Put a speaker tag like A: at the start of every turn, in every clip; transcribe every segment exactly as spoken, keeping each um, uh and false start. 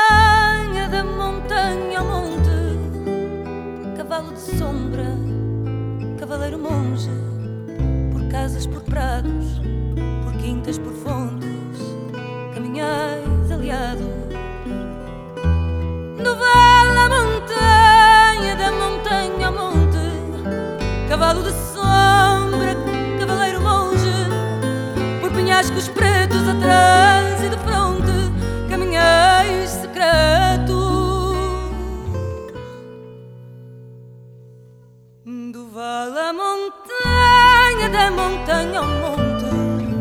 A: montanha, da montanha ao monte, cavalo de sombra, cavaleiro monge, por casas, por prados, por quintas, por fontes, caminhais aliado. Do vale à montanha, da montanha ao monte, cavalo de sombra, cavaleiro monge, por penhascos pretos atrás e de fronte, caminhais secretos. Do vale à montanha, da montanha ao monte,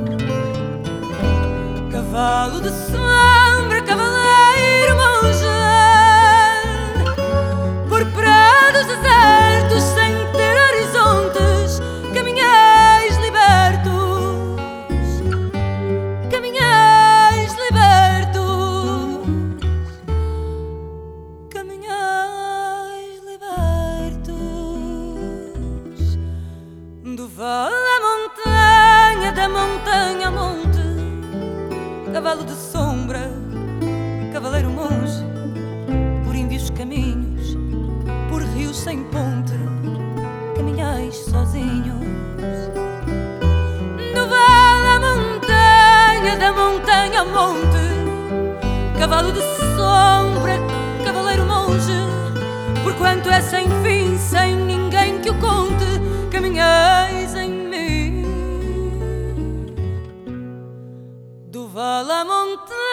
A: cavalo de sombra, cavaleiro monge, por prados desertos sem ter horizontes, caminhais libertos, caminhais libertos, caminhais libertos. Do vale à montanha, da montanha ao monte, cavalo de sombra, cavaleiro monge, por índios caminhos, por rios sem ponte, caminhais sozinhos. Do vale à montanha, da montanha ao monte, cavalo de sombra, cavaleiro monge, por quanto é sem fim, sem ninguém que o conte, caminhais em mim. Do vale à montanha,